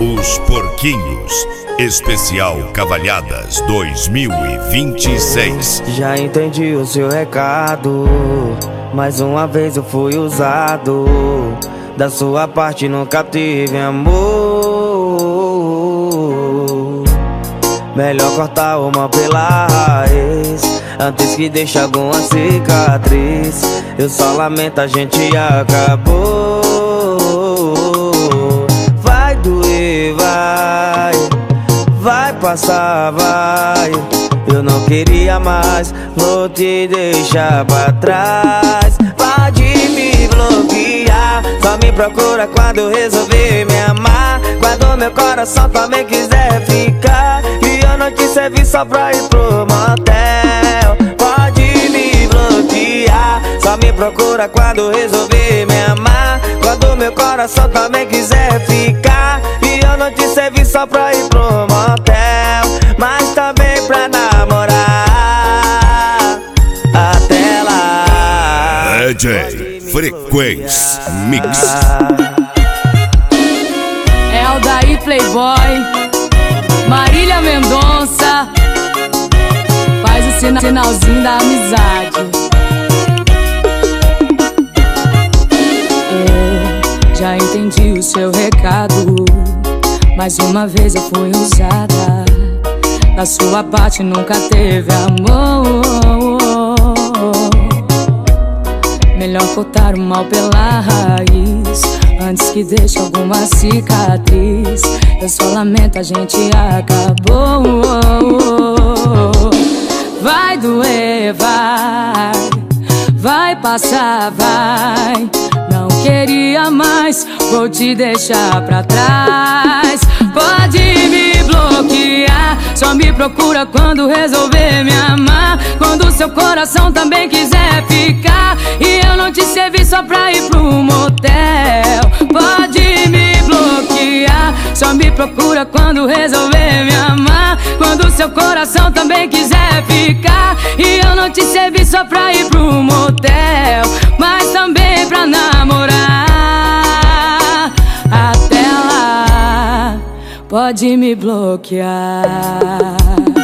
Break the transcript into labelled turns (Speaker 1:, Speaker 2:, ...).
Speaker 1: Os Porquinhos, especial Cavalhadas 2026.
Speaker 2: Já entendi o seu recado, mais uma vez eu fui usado. Da sua parte nunca tive amor. Melhor cortar o mal pela raiz, antes que deixe alguma cicatriz. Eu só lamento, a gente acabou. Vai doer, vai passar, vai. Eu não queria mais, vou te deixar pra trás. Pode me bloquear, só me procura quando eu resolver me amar. Quando meu coração também quiser ficar, e eu não te servi só pra ir pro motel. Pode me bloquear, só me procura quando eu resolver me amar. Quando meu coração também quiser ficar, e eu não te servi só pra ir pro motel, mas também pra namorar. Até lá,
Speaker 1: DJ Frequência Mix.
Speaker 3: É o daí Playboy, Marília Mendonça. Faz o sinalzinho da amizade. Eu já entendi o seu recado, mais uma vez eu fui usada. Da sua parte nunca teve amor. Melhor cortar o mal pela raiz, antes que deixe alguma cicatriz. Eu só lamento, a gente acabou. Vai doer, vai passar, vai. Não queria mais, vou te deixar pra trás. Pode me bloquear, só me procura quando resolver me amar. Quando seu coração também quiser ficar, e eu não te servi só pra ir pro motel. Pode me bloquear, só me procura quando resolver me amar. Quando seu coração também quiser ficar, e eu não te servi só pra ir pro motel, mas também pra namorar. Até lá, pode me bloquear.